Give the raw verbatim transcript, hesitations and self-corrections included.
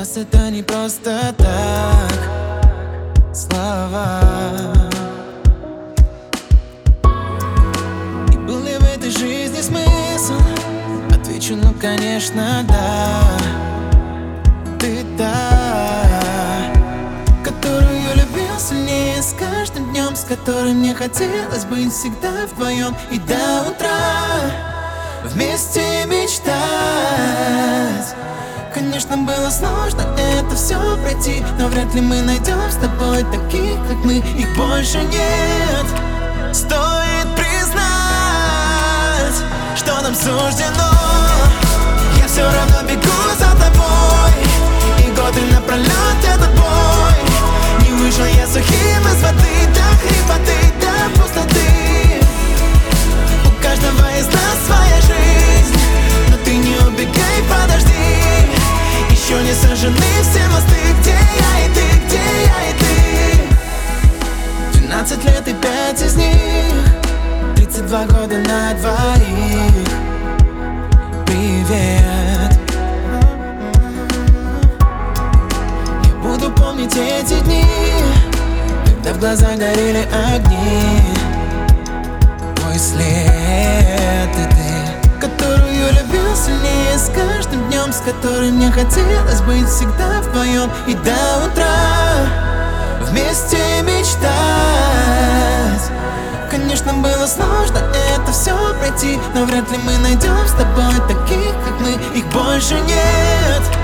нас это не просто так слова. И был ли в этой жизни смысл? Отвечу, ну конечно, да. Ты та, которую я любил сильнее с каждым днем, с которой мне хотелось быть всегда вдвоем и до утра вместе мечтать. Конечно, было сложно это все пройти, но вряд ли мы найдем с тобой таких, как мы. Их больше нет. Стоит признать, что нам суждено. Я все равно бегу за тобой, и годы напролет этот бой. Не вышел я сухим из воды до хрипоты, до пустоты. У каждого из нас своя жизнь, но ты не убегай, подожди. Еще не сожжены все мосты, где я и ты, где я и ты. Двенадцать лет и пять из них, тридцать два года на двоих. Привет. Я буду помнить эти дни, когда в глазах горели огни. Твой след и ты, которую я любил сильнее с каждым днем, с которой мне хотелось быть всегда вдвоем и до утра вместе мечтать. Конечно, было сложно это все пройти, но вряд ли мы найдем с тобой таких, как мы. Их больше нет.